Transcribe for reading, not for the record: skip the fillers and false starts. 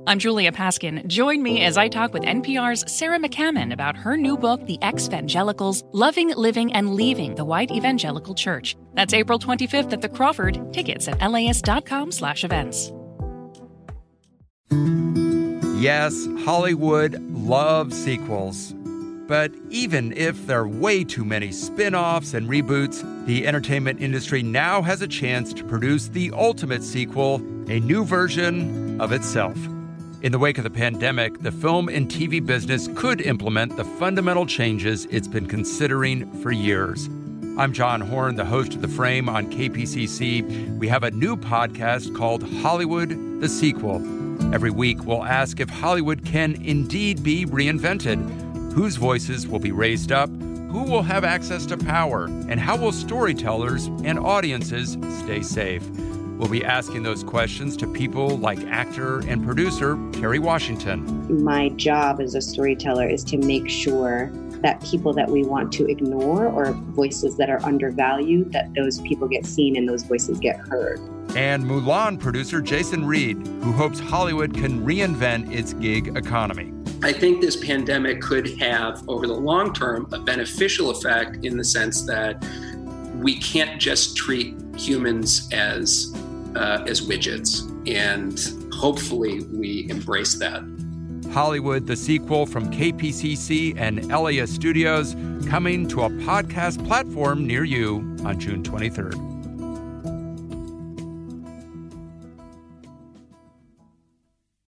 I'm Julia Paskin. Join me as I talk with NPR's Sarah McCammon about her new book, The Ex-Vangelicals, Loving, Living, and Leaving the White Evangelical Church. That's April 25th at the Crawford. Tickets at LAist.com/events. Yes, Hollywood loves sequels. But even if there are way too many spin-offs and reboots, the entertainment industry now has a chance to produce the ultimate sequel, a new version of itself. In the wake of the pandemic, the film and TV business could implement the fundamental changes it's been considering for years. I'm John Horn, the host of The Frame on KPCC. We have a new podcast called Hollywood, the Sequel. Every week, we'll ask if Hollywood can indeed be reinvented, whose voices will be raised up, who will have access to power, and how will storytellers and audiences stay safe? We'll be asking those questions to people like actor and producer Kerry Washington. My job as a storyteller is to make sure that people that we want to ignore or voices that are undervalued, that those people get seen and those voices get heard. And Mulan producer Jason Reed, who hopes Hollywood can reinvent its gig economy. I think this pandemic could have, over the long term, a beneficial effect in the sense that we can't just treat humans as widgets, and hopefully we embrace that. Hollywood, the Sequel from KPCC and LAist Studios, coming to a podcast platform near you on June 23rd.